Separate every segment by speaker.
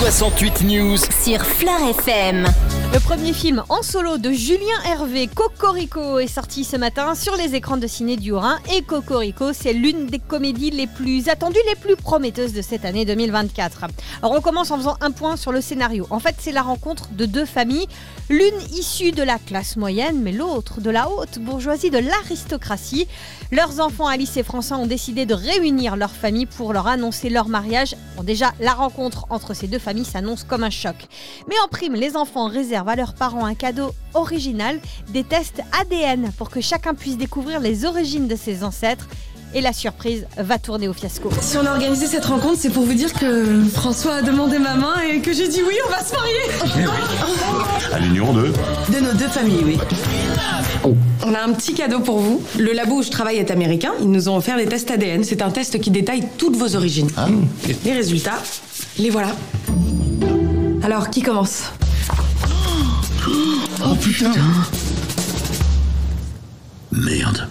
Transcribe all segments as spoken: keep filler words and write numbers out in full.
Speaker 1: soixante-huit News
Speaker 2: sur Fleur F M.
Speaker 3: Le premier film en solo de Julien Hervé, Cocorico, est sorti ce matin sur les écrans de ciné du Haut-Rhin. Et Cocorico, c'est l'une des comédies les plus attendues, les plus prometteuses de cette année deux mille vingt-quatre. Alors on commence en faisant un point sur le scénario. En fait, c'est la rencontre de deux familles, l'une issue de la classe moyenne, mais l'autre de la haute bourgeoisie, de l'aristocratie. Leurs enfants, Alice et François, ont décidé de réunir leur famille pour leur annoncer leur mariage. Bon, déjà, la rencontre entre ces deux familles s'annonce comme un choc. Mais en prime, les enfants réservent à leurs parents un cadeau original, des tests A D N pour que chacun puisse découvrir les origines de ses ancêtres. Et la surprise va tourner au fiasco.
Speaker 4: Si on a organisé cette rencontre, c'est pour vous dire que François a demandé ma main et que j'ai dit oui, on va se marier.
Speaker 5: À l'union de
Speaker 4: De nos deux familles, oui. Oh. On a un petit cadeau pour vous. Le labo où je travaille est américain. Ils nous ont offert des tests A D N. C'est un test qui détaille toutes vos origines.
Speaker 5: Ah.
Speaker 4: Les résultats, les voilà. Alors, qui commence ?
Speaker 5: Oh putain. Merde.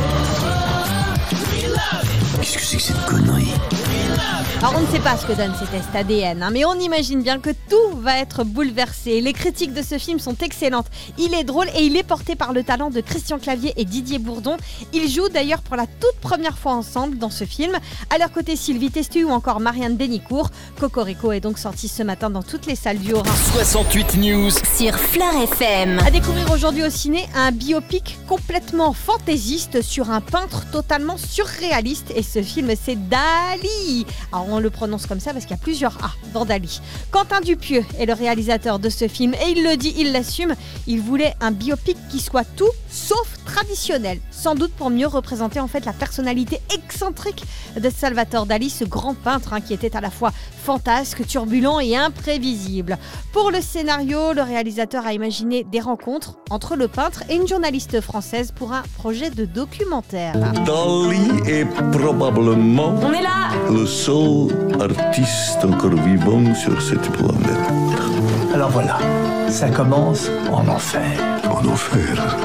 Speaker 5: Qu'est-ce que c'est que cette connerie ?
Speaker 3: Alors on ne sait pas ce que donnent ces tests A D N, hein, mais on imagine bien que tout va être bouleversé. Les critiques de ce film sont excellentes. Il est drôle et il est porté par le talent de Christian Clavier et Didier Bourdon. Ils jouent d'ailleurs pour la toute première fois ensemble dans ce film. À leur côté, Sylvie Testu ou encore Marianne Bénicourt. Cocorico est donc sorti ce matin dans toutes les salles du Haut-Rhin.
Speaker 1: soixante-huit News
Speaker 2: Sur Fleur F M.
Speaker 3: À découvrir aujourd'hui au ciné un biopic complètement fantaisiste sur un peintre totalement surréaliste. Et ce film, c'est Dali. Alors on le prononce comme ça parce qu'il y a plusieurs A dans Dali. Quentin Dupieux est le réalisateur de ce film et il le dit, il l'assume. Il voulait un biopic qui soit tout sauf traditionnel. Sans doute pour mieux représenter en fait la personnalité excentrique de Salvatore Dali, ce grand peintre hein, qui était à la fois fantasque, turbulent et imprévisible. Pour le scénario, le réalisateur a imaginé des rencontres entre le peintre et une journaliste française pour un projet de documentaire.
Speaker 6: Dali est probablement
Speaker 4: On est là.
Speaker 6: le seul artiste encore vivant sur cette planète.
Speaker 7: Alors voilà, ça commence en enfer.
Speaker 6: En enfer.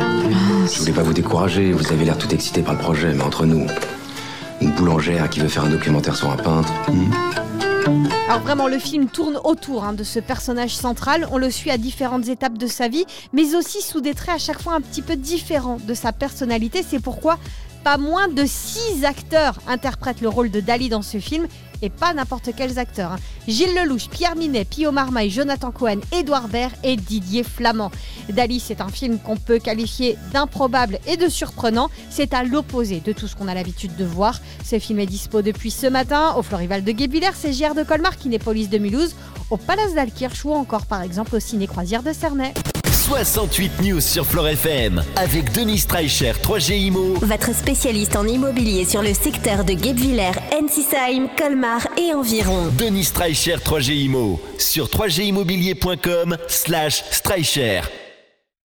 Speaker 8: Je voulais pas vous décourager, vous avez l'air tout excité par le projet, mais entre nous, une boulangère qui veut faire un documentaire sur un peintre. Hmm.
Speaker 3: Alors vraiment, le film tourne autour hein, de ce personnage central. On le suit à différentes étapes de sa vie, mais aussi sous des traits à chaque fois un petit peu différents de sa personnalité. C'est pourquoi pas moins de six acteurs interprètent le rôle de Dali dans ce film, et pas n'importe quels acteurs. Hein. Gilles Lelouch, Pierre Ninet, Pio Marmaille, Jonathan Cohen, Édouard Baird et Didier Flamand. Dali, c'est un film qu'on peut qualifier d'improbable et de surprenant. C'est à l'opposé de tout ce qu'on a l'habitude de voir. Ce film est dispo depuis ce matin au Florival de Guebwiller, C G R de Colmar, Kinépolis de Mulhouse, au Palace d'Alkirch ou encore par exemple au Ciné Croisière de Cernay.
Speaker 1: soixante-huit News sur Fleur F M avec Denis Streicher, trois G Imo.
Speaker 2: Votre spécialiste en immobilier sur le secteur de Guebwiller, Ensisheim, Colmar et environ.
Speaker 1: Denis Streicher, trois G Imo sur trois g immobilier point com slash Streicher.